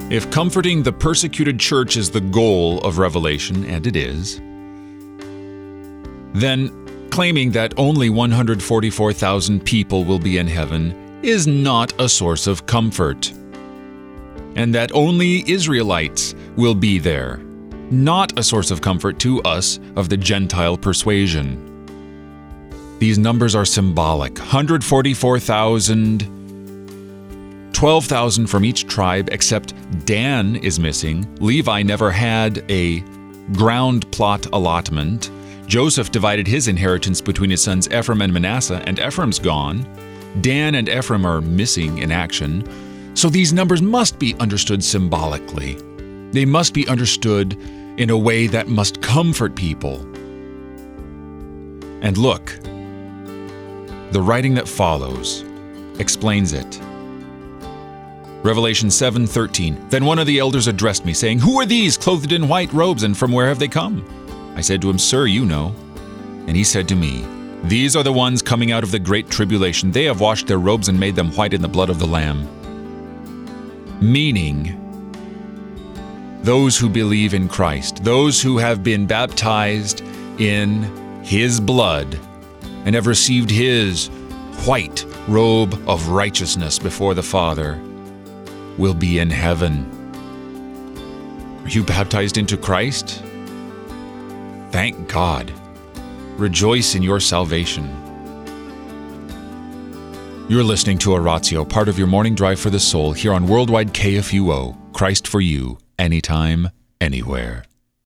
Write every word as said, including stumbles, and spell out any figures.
If comforting the persecuted church is the goal of Revelation, and it is, then claiming that only one hundred forty-four thousand people will be in heaven is not a source of comfort. And that only Israelites will be there, not a source of comfort to us of the Gentile persuasion. These numbers are symbolic. one hundred forty-four thousand, twelve thousand from each tribe, except Dan is missing. Levi never had a ground plot allotment. Joseph divided his inheritance between his sons Ephraim and Manasseh, and Ephraim's gone. Dan and Ephraim are missing in action. So these numbers must be understood symbolically. They must be understood in a way that must comfort people. And look, the writing that follows explains it. Revelation seven thirteen. Then one of the elders addressed me, saying, "Who are these, clothed in white robes, and from where have they come?" I said to him, "Sir, you know." And he said to me, "These are the ones coming out of the great tribulation. They have washed their robes and made them white in the blood of the Lamb." Meaning, those who believe in Christ, those who have been baptized in His blood and have received His white robe of righteousness before the Father, will be in heaven. Are you baptized into Christ? Thank God. Rejoice in your salvation. You're listening to Oratio, part of your morning drive for the soul, here on Worldwide K F U O. Christ for you, anytime, anywhere.